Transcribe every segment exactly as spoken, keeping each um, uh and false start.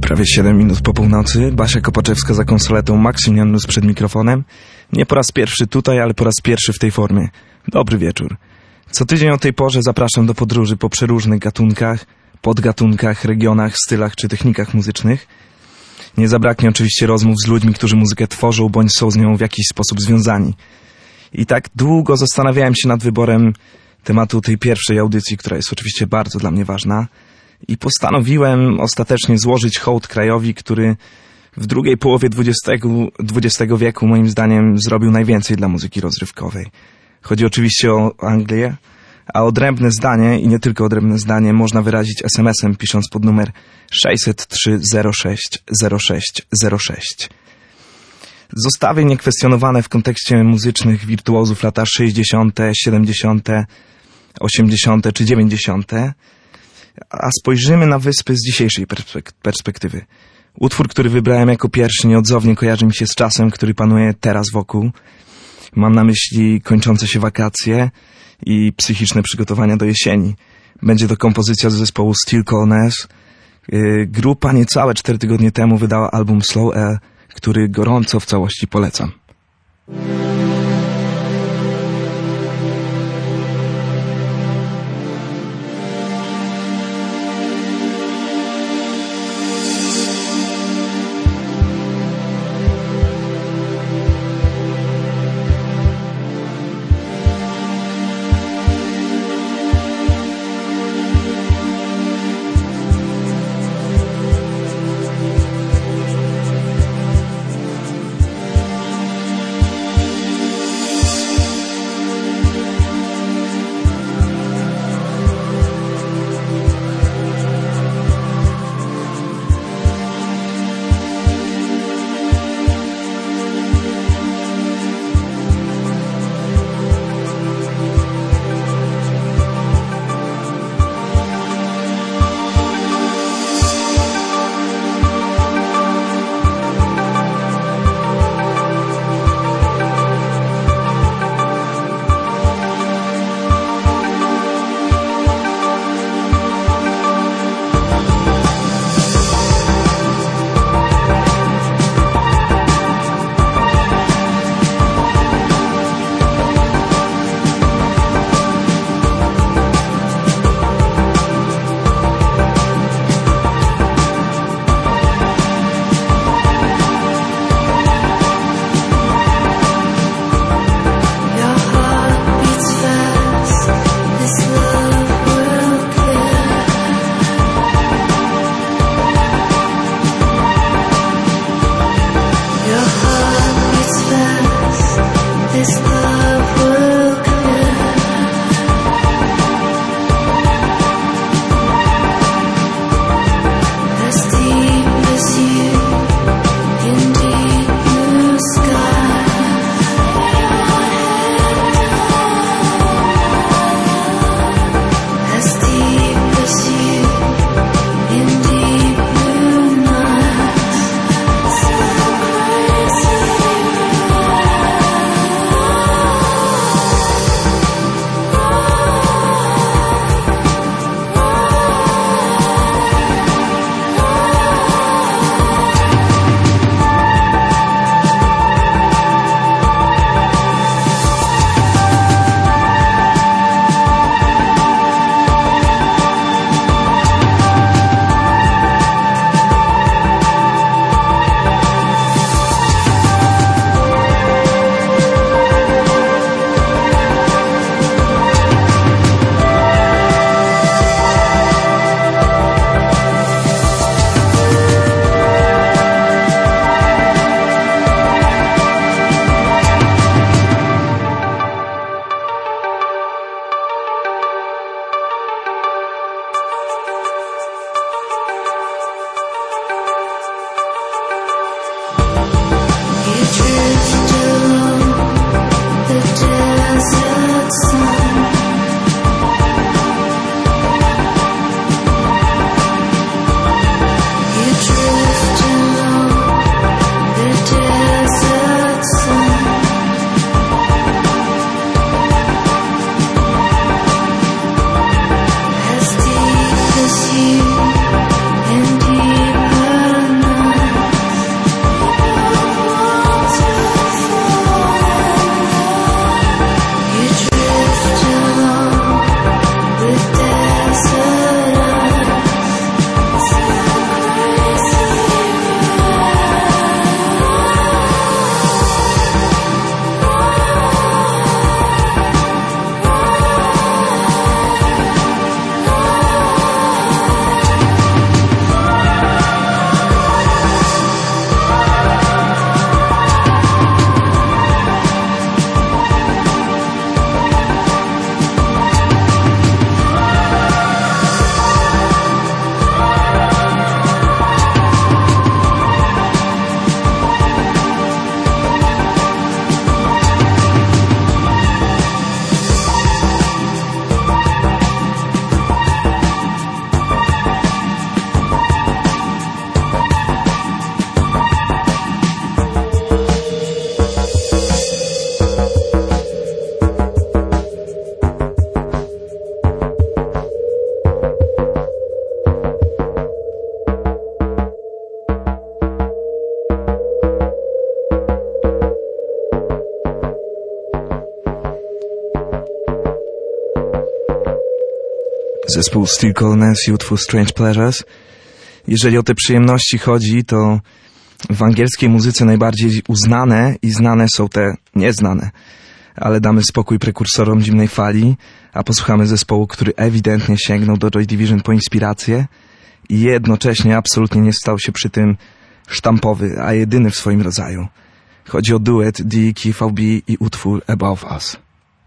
Prawie siedem minut po północy, Basia Kopaczewska za konsoletą, Maksymilian Nus przed mikrofonem. Nie po raz pierwszy tutaj, ale po raz pierwszy w tej formie. Dobry wieczór. Co tydzień o tej porze zapraszam do podróży po przeróżnych gatunkach, podgatunkach, regionach, stylach czy technikach muzycznych. Nie zabraknie oczywiście rozmów z ludźmi, którzy muzykę tworzą bądź są z nią w jakiś sposób związani. I tak długo zastanawiałem się nad wyborem tematu tej pierwszej audycji, która jest oczywiście bardzo dla mnie ważna. I postanowiłem ostatecznie złożyć hołd krajowi, który w drugiej połowie dwudziestego wieku moim zdaniem zrobił najwięcej dla muzyki rozrywkowej. Chodzi oczywiście o Anglię, a odrębne zdanie, i nie tylko odrębne zdanie, można wyrazić es em esem pisząc pod numer sześćset trzy zero sześć zero sześć zero sześć. Zostawię niekwestionowane w kontekście muzycznych wirtuozów lata sześćdziesiąte, siedemdziesiąte, osiemdziesiąte czy dziewięćdziesiąte, a spojrzymy na wyspy z dzisiejszej perspek- perspektywy. Utwór, który wybrałem jako pierwszy, nieodzownie kojarzy mi się z czasem, który panuje teraz wokół. Mam na myśli kończące się wakacje i psychiczne przygotowania do jesieni. Będzie to kompozycja z zespołu Steel Corners. Yy, grupa niecałe cztery tygodnie temu wydała album Slow Air, który gorąco w całości polecam. zespół Still Coldness i utwór Strange Pleasures. Jeżeli o te przyjemności chodzi, to w angielskiej muzyce najbardziej uznane i znane są te nieznane. Ale damy spokój prekursorom zimnej fali, a posłuchamy zespołu, który ewidentnie sięgnął do Joy Division po inspirację i jednocześnie absolutnie nie stał się przy tym sztampowy, a jedyny w swoim rodzaju. Chodzi o duet D K V B i utwór Above Us.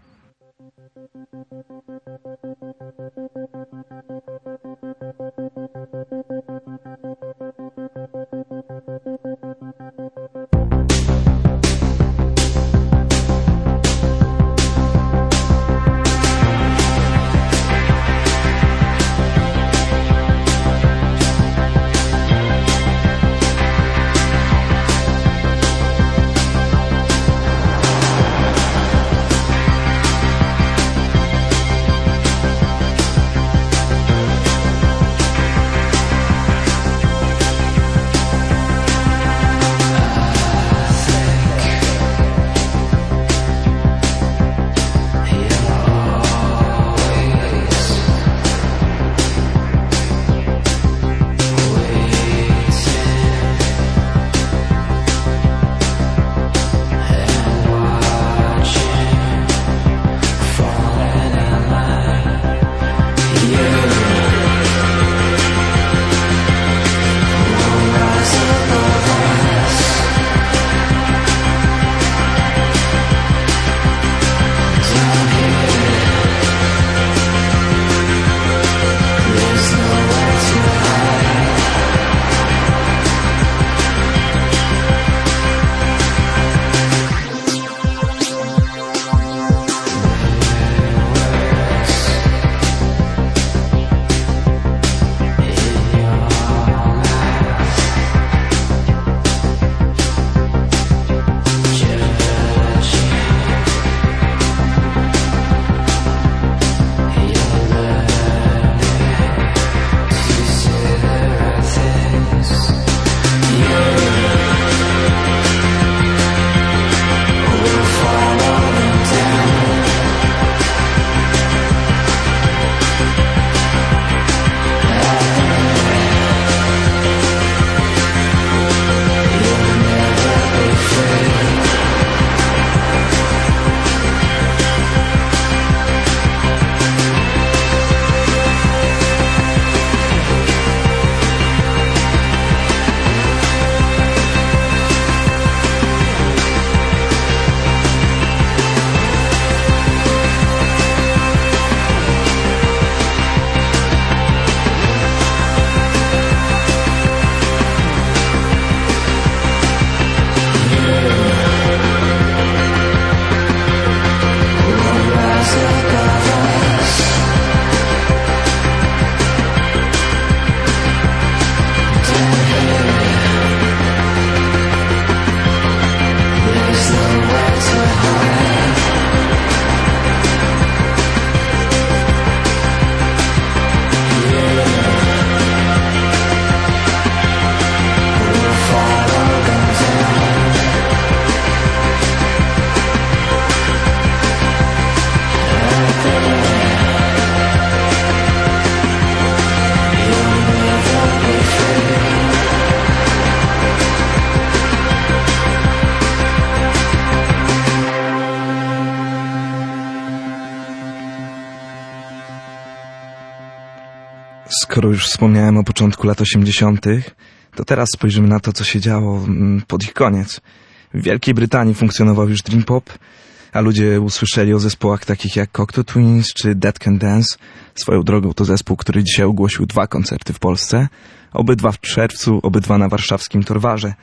Skoro już wspomniałem o początku lat osiemdziesiątych, to teraz spojrzymy na to, co się działo pod ich koniec. W Wielkiej Brytanii funkcjonował już Dream Pop, a ludzie usłyszeli o zespołach takich jak Cocteau Twins czy Dead Can Dance. Swoją drogą to zespół, który dzisiaj ogłosił dwa koncerty w Polsce, obydwa w czerwcu, obydwa na warszawskim Torwarze.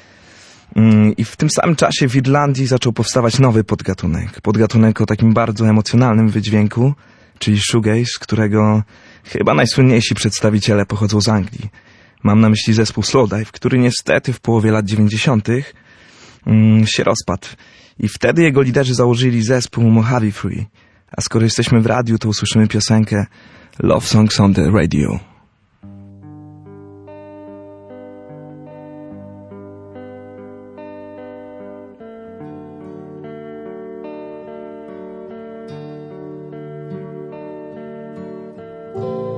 I w tym samym czasie w Irlandii zaczął powstawać nowy podgatunek. Podgatunek o takim bardzo emocjonalnym wydźwięku, czyli shoegaze, którego chyba najsłynniejsi przedstawiciele pochodzą z Anglii. Mam na myśli zespół Slowdive, który niestety w połowie lat dziewięćdziesiątych mm, się rozpadł. I wtedy jego liderzy założyli zespół Mojave Free. A skoro jesteśmy w radiu, to usłyszymy piosenkę Love Songs on the Radio. Oh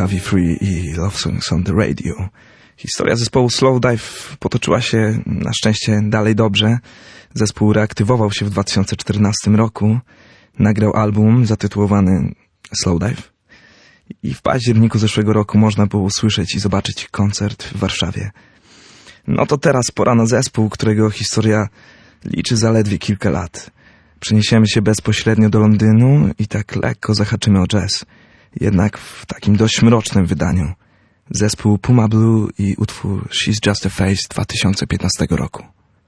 Avi Free i Love Songs on the Radio. Historia zespołu Slowdive potoczyła się na szczęście dalej dobrze. Zespół reaktywował się w dwa tysiące czternastym roku. Nagrał album zatytułowany Slowdive. I w październiku zeszłego roku można było usłyszeć i zobaczyć koncert w Warszawie. No to teraz pora na zespół, którego historia liczy zaledwie kilka lat. Przeniesiemy się bezpośrednio do Londynu i tak lekko zahaczymy o jazz. Jednak w takim dość mrocznym wydaniu. Zespół Puma Blue i utwór She's Just a Face dwa tysiące piętnastego roku.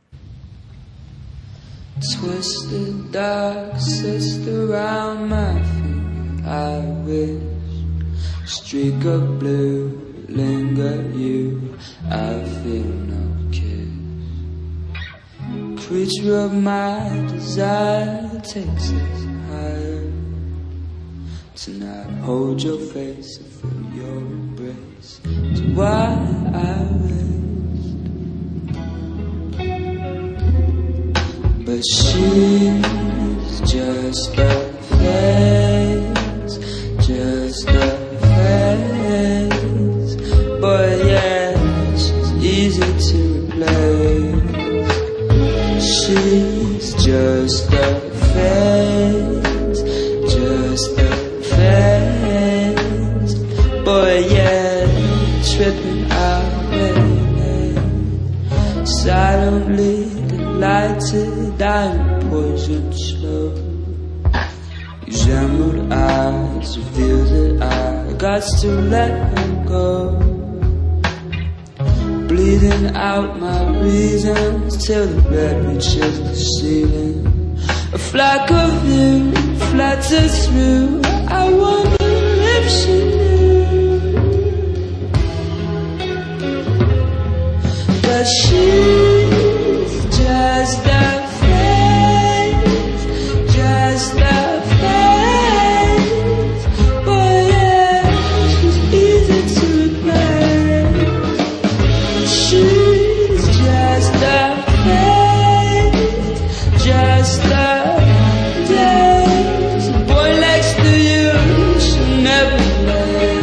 Twisted dark sister around my feet, I wish. Streak of blue, linger you, I feel no kiss. Creature of my desire takes us higher. Tonight hold your face and feel your embrace. To why I rest. But she's just a face, just a face. But yeah, she's easy to replace. She's just a face, just a face. But yeah, tripping out lately. Silently delighted, I'm poisoned slow. These emerald eyes reveal that I got to let her go. Bleeding out my reasons till the bed reaches the ceiling. A flock of you flutters through. I wonder if she knew. But she's just a face, just a face. But yeah, she's easy to replace. She's just a face, just a days. The boy next to you should never play.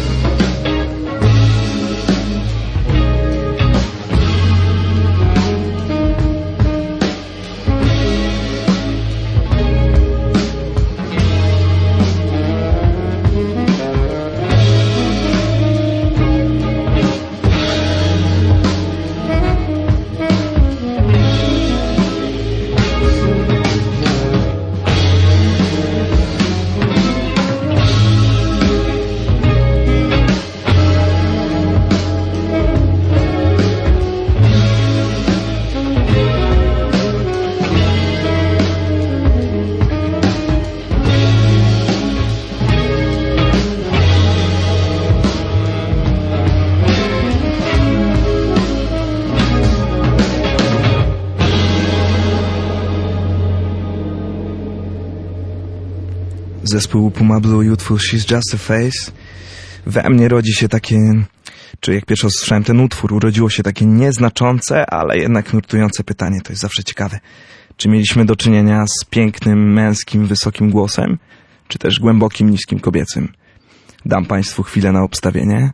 Zespół Puma Blue i utwór She's Just a Face. We mnie rodzi się takie, czy jak pierwszy usłyszałem ten utwór, urodziło się takie nieznaczące, ale jednak nurtujące pytanie. To jest zawsze ciekawe. Czy mieliśmy do czynienia z pięknym, męskim, wysokim głosem, czy też głębokim, niskim, kobiecym? Dam Państwu chwilę na obstawienie.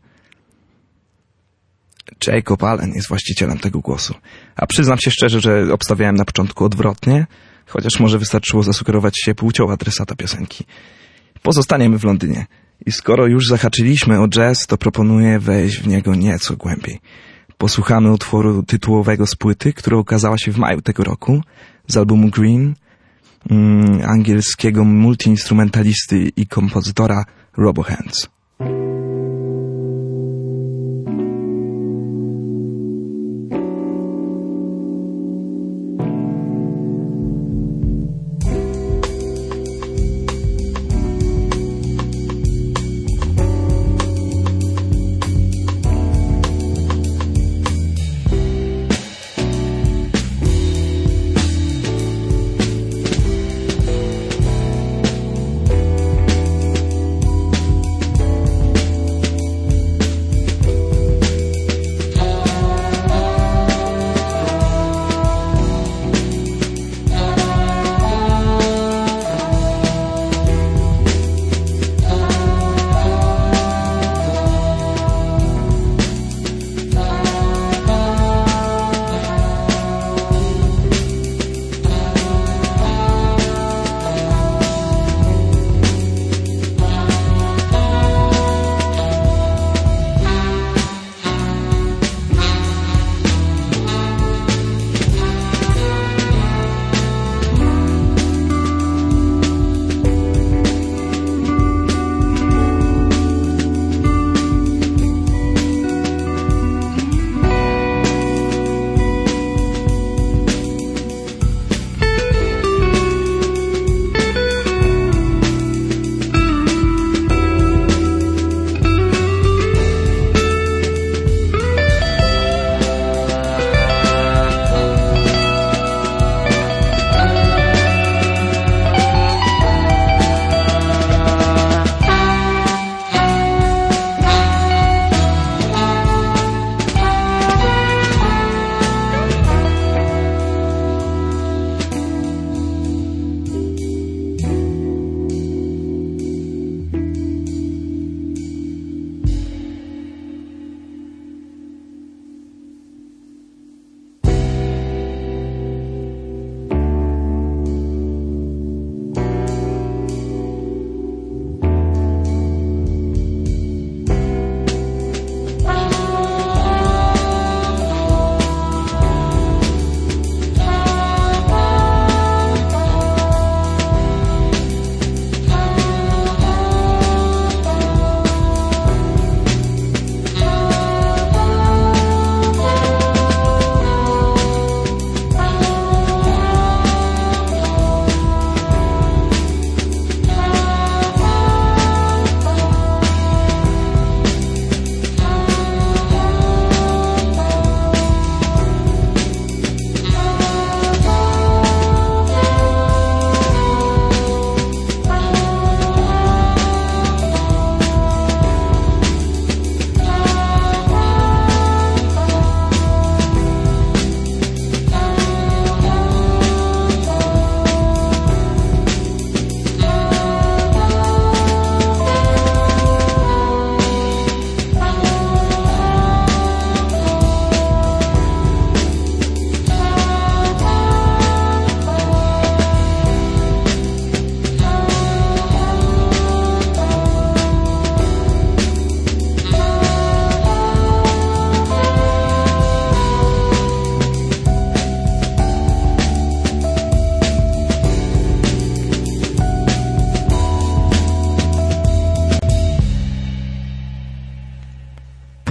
Jacob Allen jest właścicielem tego głosu. A przyznam się szczerze, że obstawiałem na początku odwrotnie, chociaż może wystarczyło zasugerować się płcią adresata piosenki. Pozostaniemy w Londynie. I skoro już zahaczyliśmy o jazz, to proponuję wejść w niego nieco głębiej. Posłuchamy utworu tytułowego z płyty, która ukazała się w maju tego roku, z albumu Green, mm, angielskiego multiinstrumentalisty i kompozytora Robo Hands.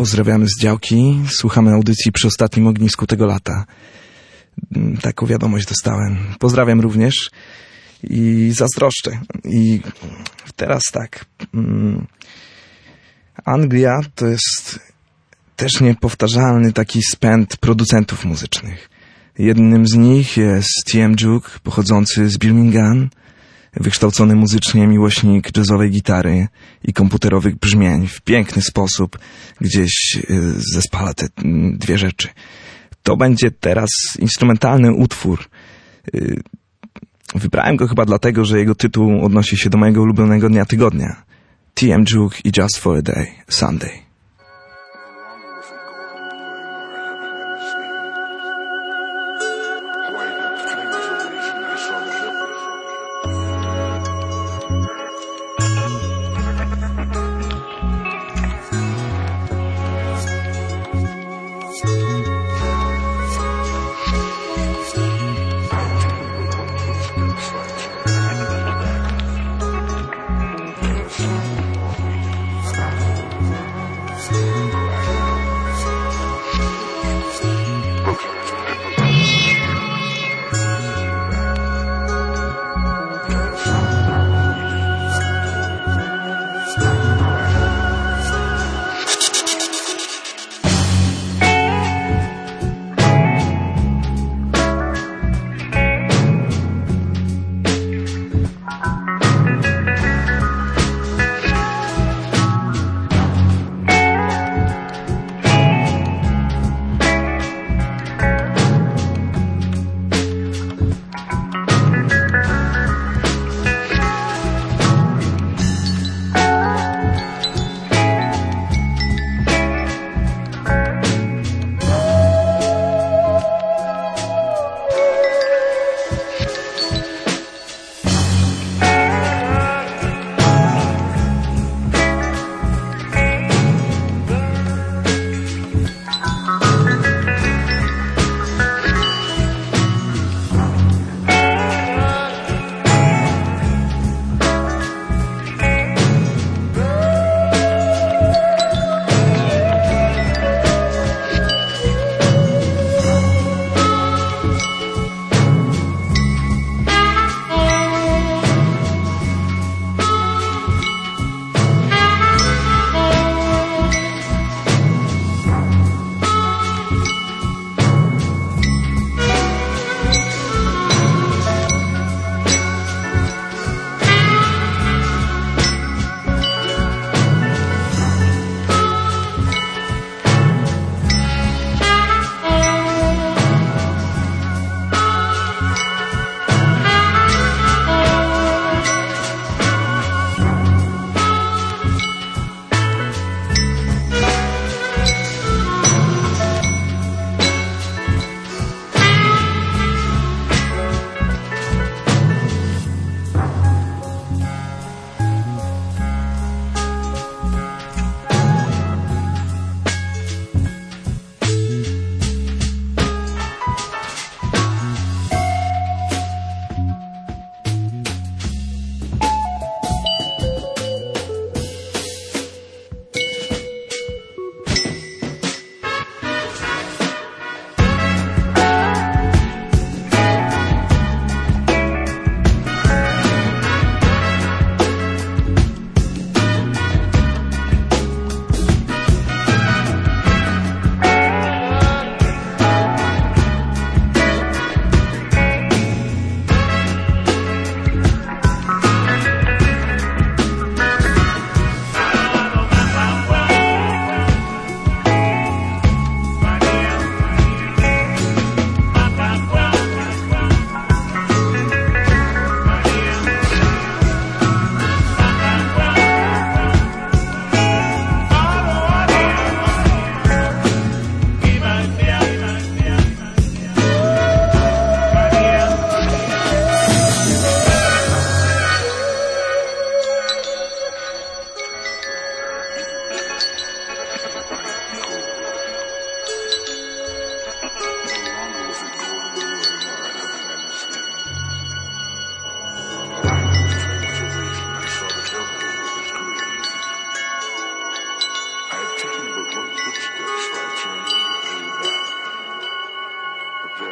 Pozdrawiamy z działki. Słuchamy audycji przy ostatnim ognisku tego lata. Taką wiadomość dostałem. Pozdrawiam również i zazdroszczę. I teraz tak. Anglia to jest też niepowtarzalny taki spęd producentów muzycznych. Jednym z nich jest T M Duke, pochodzący z Birmingham, wykształcony muzycznie miłośnik jazzowej gitary i komputerowych brzmień. W piękny sposób gdzieś zespala te dwie rzeczy. To będzie teraz instrumentalny utwór. Wybrałem go chyba dlatego, że jego tytuł odnosi się do mojego ulubionego dnia tygodnia. T M Duke i Just for a Day, Sunday.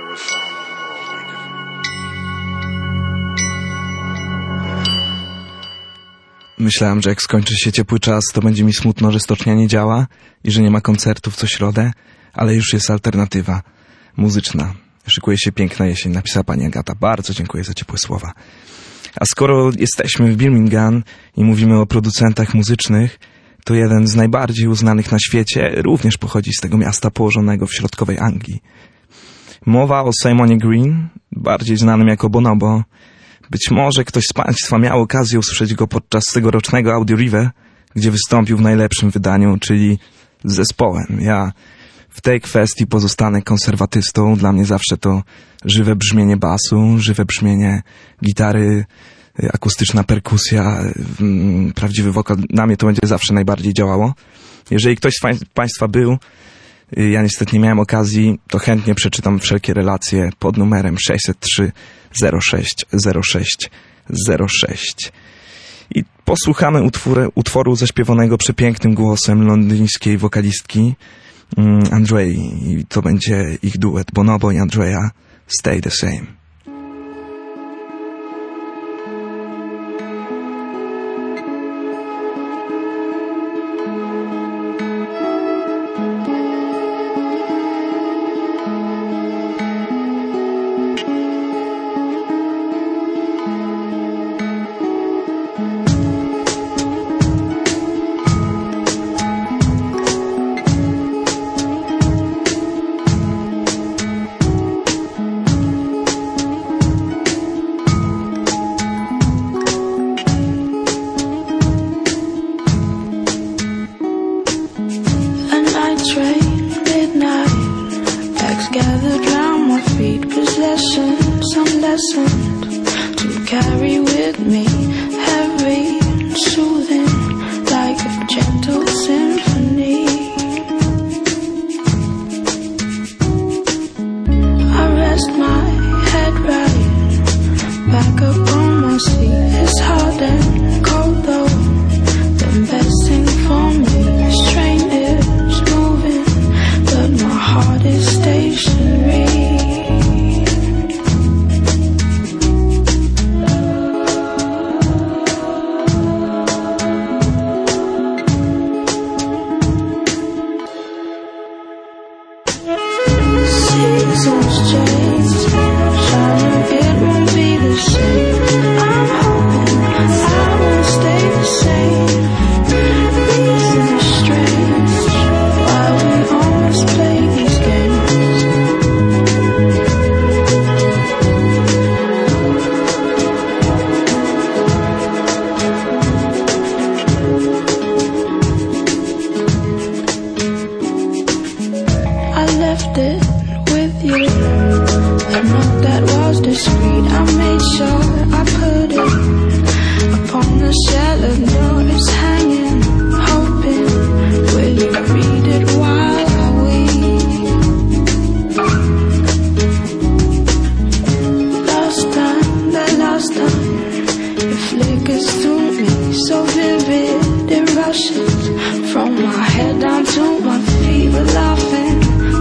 Myślałem, że jak skończy się ciepły czas, to będzie mi smutno, że stocznia nie działa i że nie ma koncertów co środę, ale już jest alternatywa muzyczna. Szykuje się piękna jesień, napisała pani Agata. Bardzo dziękuję za ciepłe słowa. A skoro jesteśmy w Birmingham i mówimy o producentach muzycznych, to jeden z najbardziej uznanych na świecie również pochodzi z tego miasta położonego w środkowej Anglii. Mowa o Simonie Green, bardziej znanym jako Bonobo. Być może ktoś z Państwa miał okazję usłyszeć go podczas tegorocznego Audi River, gdzie wystąpił w najlepszym wydaniu, czyli z zespołem. Ja w tej kwestii pozostanę konserwatystą. Dla mnie zawsze to żywe brzmienie basu, żywe brzmienie gitary, akustyczna perkusja, prawdziwy wokal. Na mnie to będzie zawsze najbardziej działało. Jeżeli ktoś z Państwa był, ja niestety nie miałem okazji, to chętnie przeczytam wszelkie relacje pod numerem sześćset trzy zero sześć zero sześć zero sześć. I posłuchamy utworu, utworu zaśpiewanego przepięknym głosem londyńskiej wokalistki um, Andrei. I to będzie ich duet Bonobo i Andrea, Stay the Same.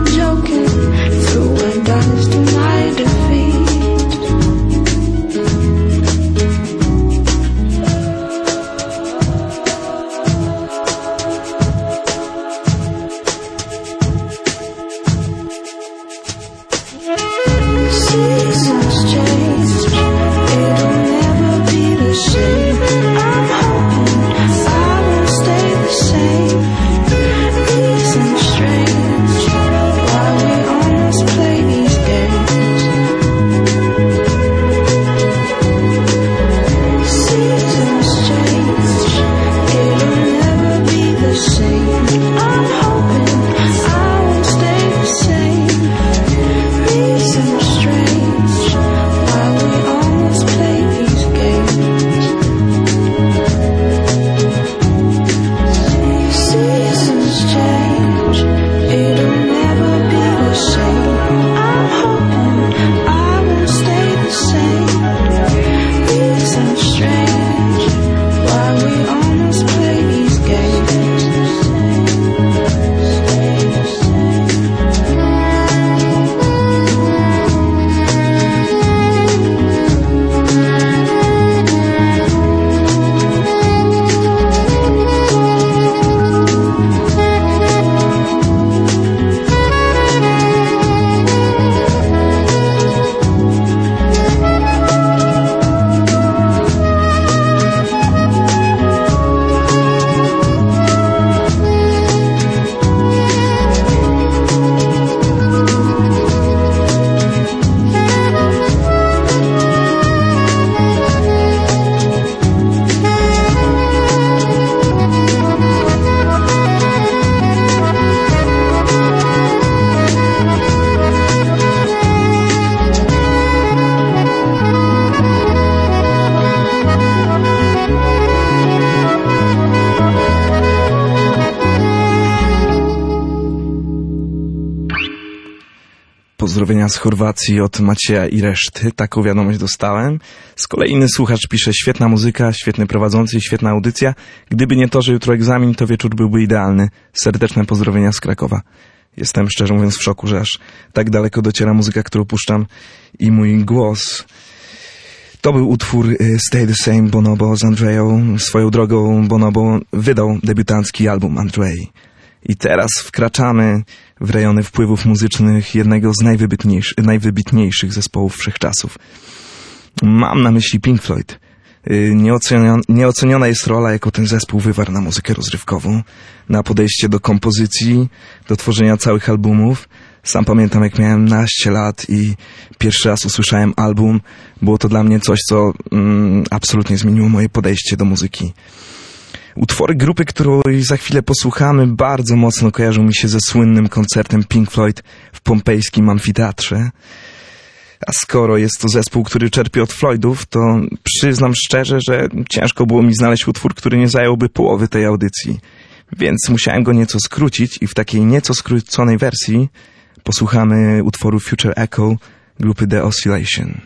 Joking through a dust to my defeat. Pozdrowienia z Chorwacji od Macieja i reszty. Taką wiadomość dostałem. Z kolei inny słuchacz pisze: świetna muzyka, świetny prowadzący i świetna audycja. Gdyby nie to, że jutro egzamin, to wieczór byłby idealny. Serdeczne pozdrowienia z Krakowa. Jestem szczerze mówiąc w szoku, że aż tak daleko dociera muzyka, którą puszczam i mój głos. To był utwór Stay the Same Bonobo z Andreją. Swoją drogą Bonobo wydał debiutancki album Andrei. I teraz wkraczamy w rejony wpływów muzycznych jednego z najwybitniejszych, najwybitniejszych zespołów wszechczasów. Mam na myśli Pink Floyd. Nieoceniona, nieoceniona jest rola, jaką ten zespół wywarł na muzykę rozrywkową, na podejście do kompozycji, do tworzenia całych albumów. Sam pamiętam, jak miałem naście lat i pierwszy raz usłyszałem album. Było to dla mnie coś, co mm, absolutnie zmieniło moje podejście do muzyki. Utwory grupy, której za chwilę posłuchamy, bardzo mocno kojarzą mi się ze słynnym koncertem Pink Floyd w pompejskim amfiteatrze. A skoro jest to zespół, który czerpie od Floydów, to przyznam szczerze, że ciężko było mi znaleźć utwór, który nie zająłby połowy tej audycji. Więc musiałem go nieco skrócić i w takiej nieco skróconej wersji posłuchamy utworu Future Echo grupy The Oscillation.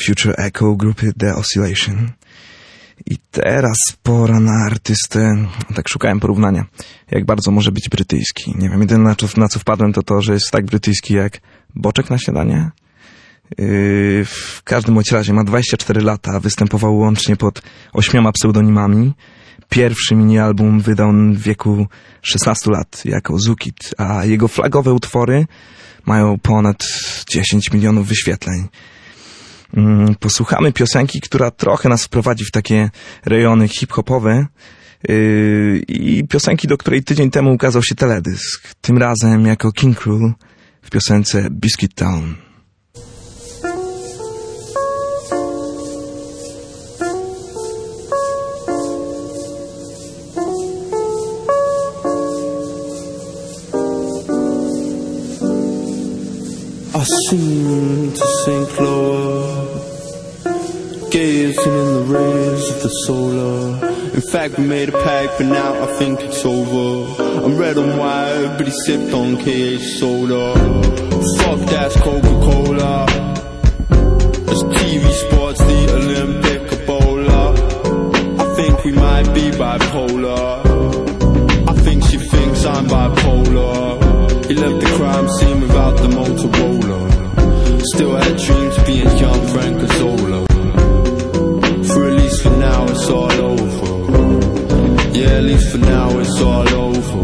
Future Echo grupy The Oscillation. I teraz pora na artystę, tak szukałem porównania, jak bardzo może być brytyjski. Nie wiem, jedyne na co, na co wpadłem to to, że jest tak brytyjski jak boczek na śniadanie. Yy, w każdym bądź razie ma dwadzieścia cztery lata, występował łącznie pod ośmioma pseudonimami. Pierwszy mini-album wydał w wieku szesnastu lat jako Zukit, a jego flagowe utwory mają ponad dziesięć milionów wyświetleń. Posłuchamy piosenki, która trochę nas wprowadzi w takie rejony hip-hopowe yy, i piosenki, do której tydzień temu ukazał się teledysk. Tym razem jako King Krule w piosence Biscuit Town. I seem to sink lower, gazing in the rays of the solar. In fact, we made a pact, but now I think it's over. I'm red and white, but he sipped on K H soda. Fuck that's Coca-Cola. As T V sports, the Olympic Ebola. I think we might be bipolar. I think she thinks I'm bipolar. He left the crime scene without the Motorola. Still had dreams of being young Frank Azzola. For at least for now it's all over. Yeah, at least for now it's all over.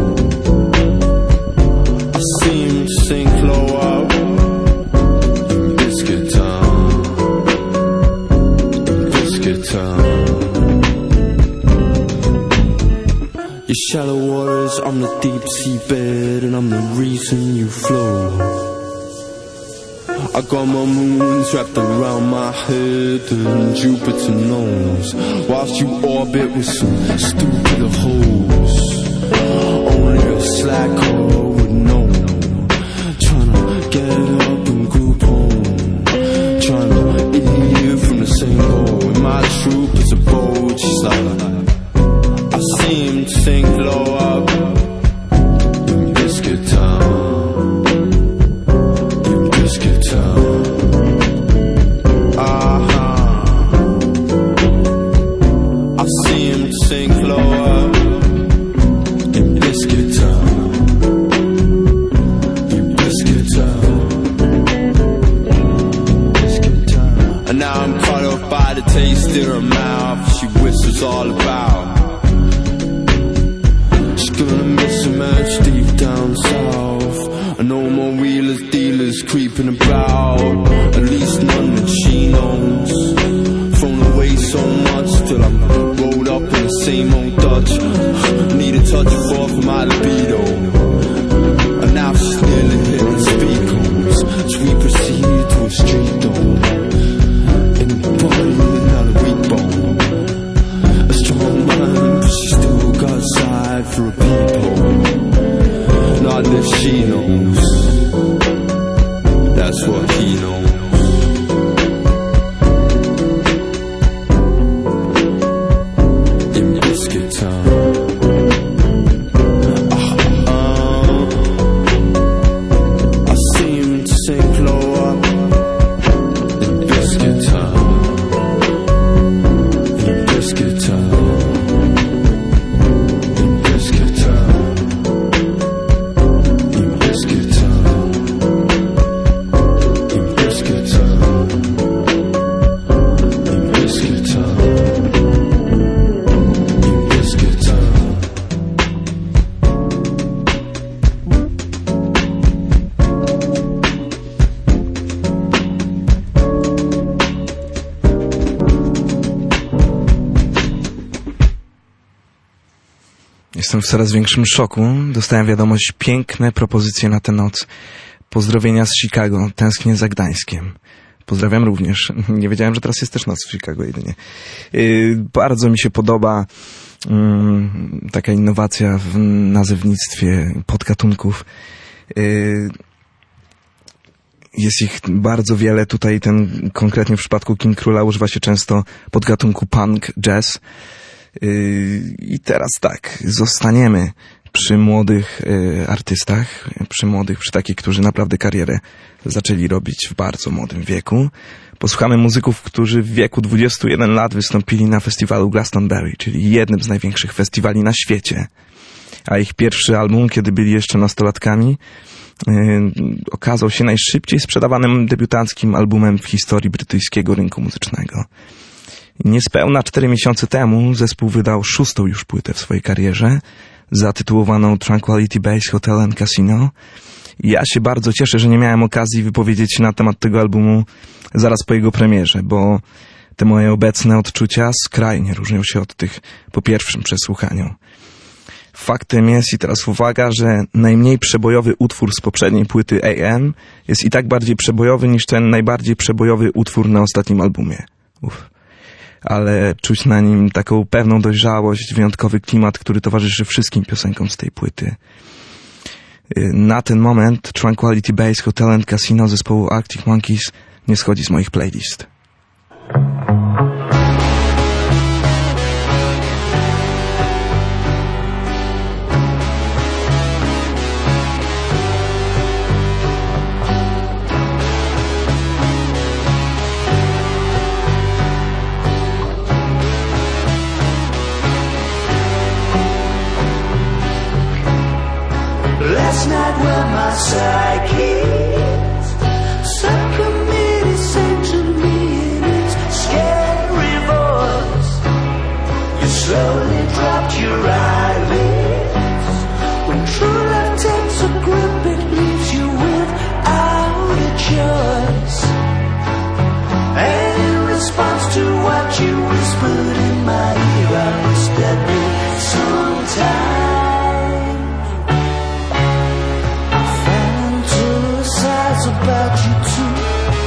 I seem to sink lower. Biscuit Town, Biscuit Town. Your shallow waters, I'm the deep sea bed, and I'm the reason you flow. I got my moons wrapped around my head, and Jupiter knows, whilst you orbit with some stupid hoes. Only a slacker would know. Tryna get up and group home, tryna eat from the same hole. And my troop is a boat, she's like, I seem to sink low up in Biscuit Town, in Biscuit Town. Uh-huh. I seem to sink low up in Biscuit Town, in Biscuit Town, Biscuit Town. And now I'm caught up by the taste in her mouth. She whispers all about. Gonna miss a match deep down south. And no more wheelers, dealers creeping about. At least none that she knows. Thrown away so much till I'm rolled up in the same old Dutch. Need a touch of off my libido. And now she's nearly hitting speakers as we proceed to a street door. In the body, not a weak bone. A strong mind, but she still got side for a people. Not that she knows. That's what he knows. In Biscuit Town. uh, uh, I seem to sink lower in Biscuit Town. In Biscuit Town. Jestem w coraz większym szoku. Dostałem wiadomość, piękne propozycje na tę noc. Pozdrowienia z Chicago. Tęsknię za Gdańskiem. Pozdrawiam również. Nie wiedziałem, że teraz jest też noc w Chicago jedynie. Yy, bardzo mi się podoba yy, taka innowacja w nazewnictwie podgatunków. Yy, jest ich bardzo wiele. Tutaj ten konkretnie w przypadku King Króla używa się często podgatunku punk, jazz. Yy, I teraz tak, zostaniemy przy młodych y, artystach, przy młodych, przy takich, którzy naprawdę karierę zaczęli robić w bardzo młodym wieku. Posłuchamy muzyków, którzy w wieku dwudziestu jeden lat wystąpili na festiwalu Glastonbury, czyli jednym z największych festiwali na świecie. A ich pierwszy album, kiedy byli jeszcze nastolatkami, yy, okazał się najszybciej sprzedawanym debiutanckim albumem w historii brytyjskiego rynku muzycznego. Niespełna cztery miesiące temu zespół wydał szóstą już płytę w swojej karierze, zatytułowaną Tranquility Base Hotel and Casino. Ja się bardzo cieszę, że nie miałem okazji wypowiedzieć się na temat tego albumu zaraz po jego premierze, bo te moje obecne odczucia skrajnie różnią się od tych po pierwszym przesłuchaniu. Faktem jest, i teraz uwaga, że najmniej przebojowy utwór z poprzedniej płyty A M jest i tak bardziej przebojowy niż ten najbardziej przebojowy utwór na ostatnim albumie. Uff. Ale czuć na nim taką pewną dojrzałość, wyjątkowy klimat, który towarzyszy wszystkim piosenkom z tej płyty. Na ten moment Tranquility Base Hotel and Casino zespołu Arctic Monkeys nie schodzi z moich playlist. Last night when my psyche subcommittee sang to me in its scary voice, you slowly dropped your eyelids. When true love takes a grip, it leaves you without a choice. And in response to what you whispered in my ear, I whispered me sometimes. About you too.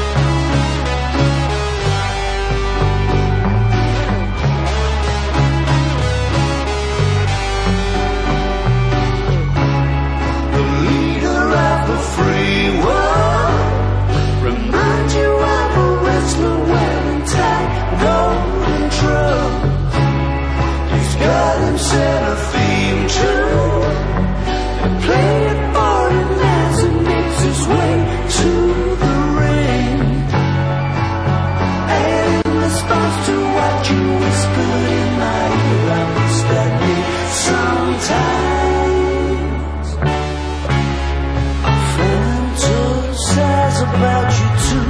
The leader of the free world reminds you of a wrestler wearing tight golden trunks. He's got himself a theme tune and played it for him as he makes his way to the ring. And in response to what you whispered in my ear, I whispered me sometimes. I fantasize about you too.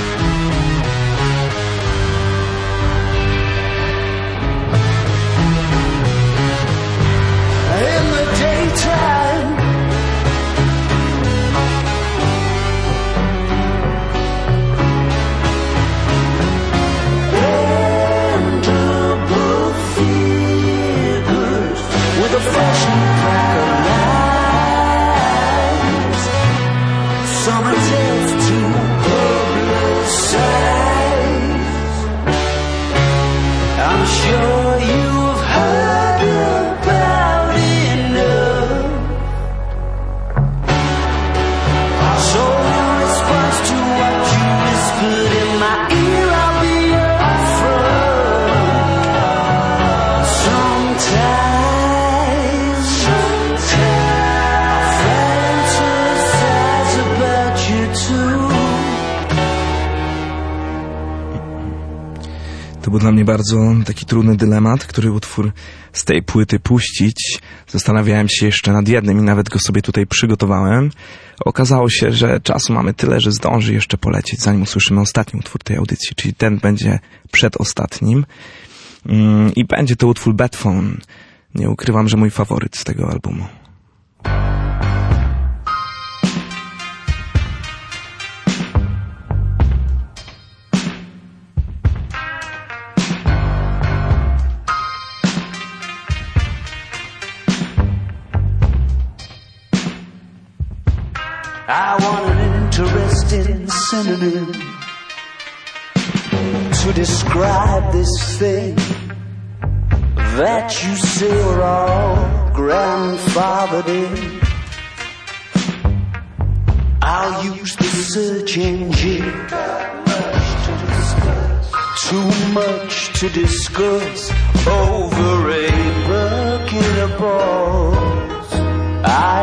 In the daytime, fashion cracker lies, summer tales to publicize. I'm sure you've heard about enough. So in response to what you whispered in my ear, I'll be upfront. Sometimes to był dla mnie bardzo taki trudny dylemat, który utwór z tej płyty puścić. Zastanawiałem się jeszcze nad jednym i nawet go sobie tutaj przygotowałem. Okazało się, że czasu mamy tyle, że zdąży jeszcze polecieć, zanim usłyszymy ostatni utwór tej audycji, czyli ten będzie przedostatnim. I będzie to utwór Bad Phone. Nie ukrywam, że mój faworyt z tego albumu. I want an interesting synonym to describe this thing that you say we're all grandfathered in. I'll use the search engine. Too much to discuss over a bucket of balls.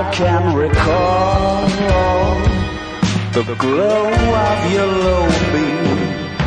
can recall the glow of your low beam.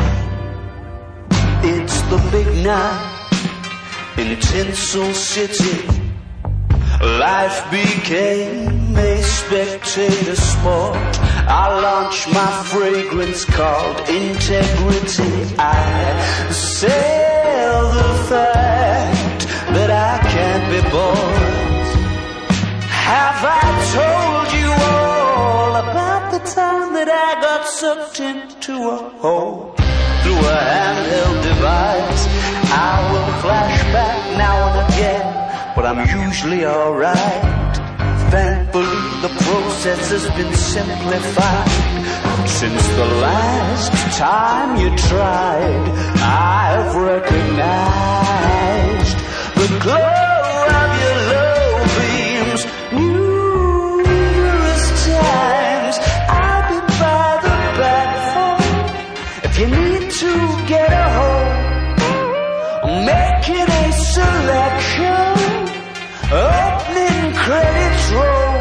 It's the big night in Tinsel City. Life became a spectator sport. I launched my fragrance called integrity. I sell the fact that I can't be bought. Have I told you all about the time that I got sucked into a hole through a handheld device? I will flash back now and again, but I'm usually alright. Thankfully the process has been simplified. Since the last time you tried, I've recognized the glow of your low beams. Numerous times I'll be by the back phone. If you need to get a hold, making a selection, opening credits roll,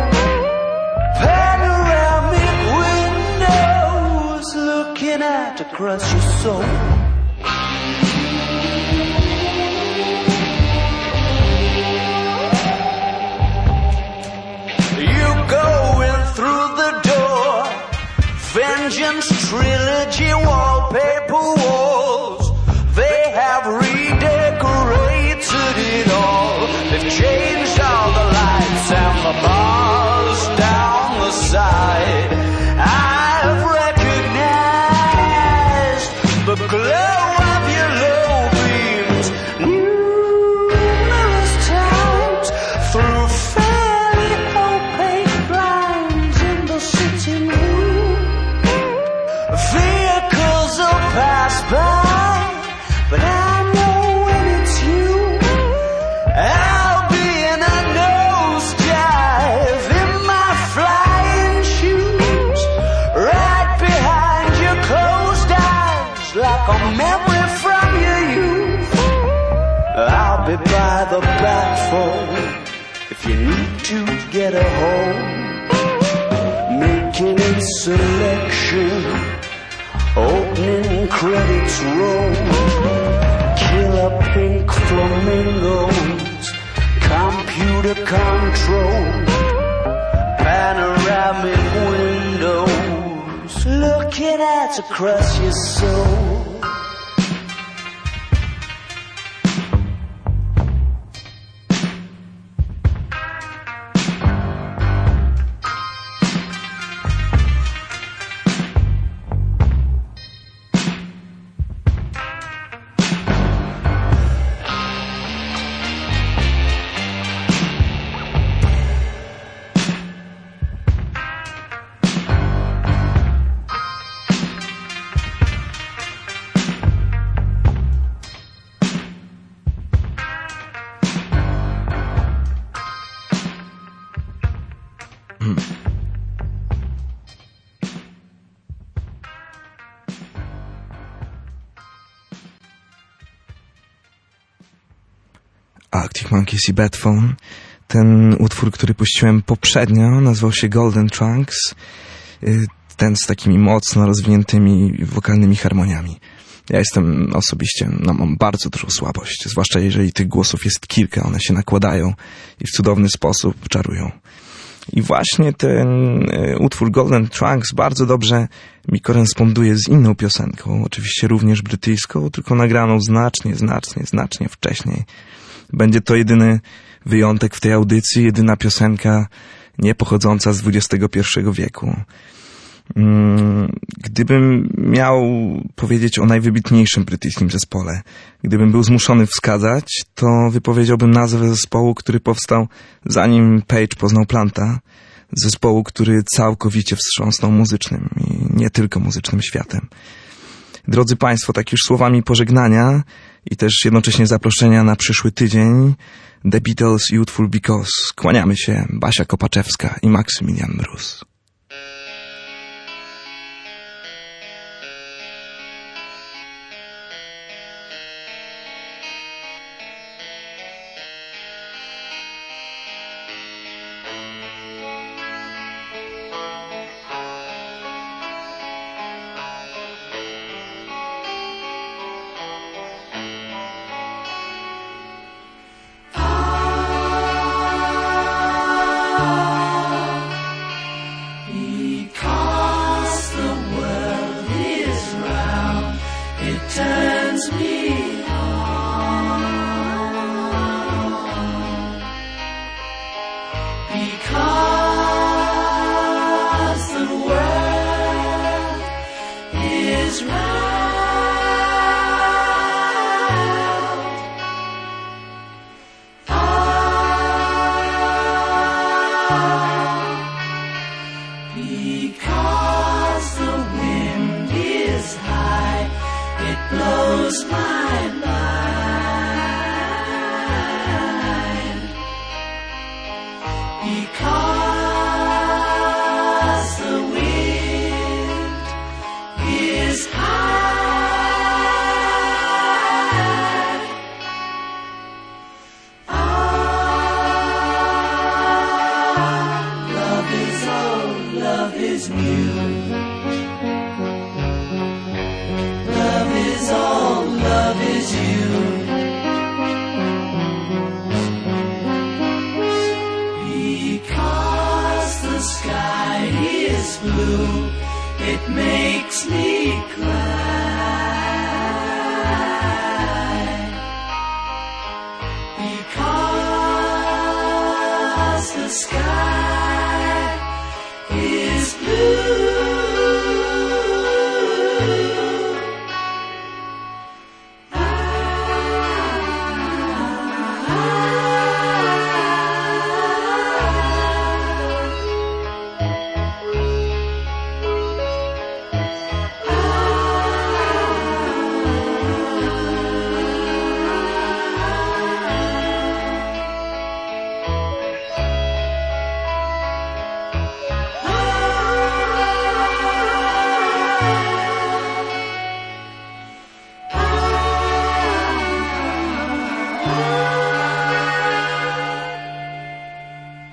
panoramic windows looking out across your soul. You go in through the door, Vengeance Trilogy wallpaper walls. They have redecorated it all. They've changed all the lights and the bars down the side. I've recognized the glow of your low beams numerous times through fairly opaque blinds in the sitting room. Vehicles will pass by, but I know when it's you, I'll be in a nosedive in my flying shoes, right behind your closed eyes, like a memory from your youth. I'll be by the backphone if you need to get a hold, making a selection, opening credits roll, killer pink flamingos, computer control, panoramic windows looking out across your soul. Arctic Monkeys i Bad Phone. Ten utwór, który puściłem poprzednio, nazywał się Golden Trunks. Ten z takimi mocno rozwiniętymi wokalnymi harmoniami. Ja jestem osobiście, no mam bardzo dużą słabość, zwłaszcza jeżeli tych głosów jest kilka, one się nakładają i w cudowny sposób czarują. I właśnie ten utwór Golden Trunks bardzo dobrze mi koresponduje z inną piosenką, oczywiście również brytyjską, tylko nagraną znacznie, znacznie, znacznie wcześniej. Będzie to jedyny wyjątek w tej audycji, jedyna piosenka nie pochodząca z dwudziestego pierwszego wieku. Gdybym miał powiedzieć o najwybitniejszym brytyjskim zespole, gdybym był zmuszony wskazać, to wypowiedziałbym nazwę zespołu, który powstał zanim Page poznał Planta. Zespołu, który całkowicie wstrząsnął muzycznym i nie tylko muzycznym światem. Drodzy Państwo, tak już słowami pożegnania i też jednocześnie zaproszenia na przyszły tydzień, The Beatles i utwór Because. Kłaniamy się, Basia Kopaczewska i Maksymilian Mróz. blows my mind, because the wind is high. Ah, love is old, love is new. Love is all, love is you. Because the sky is blue, it makes me cry.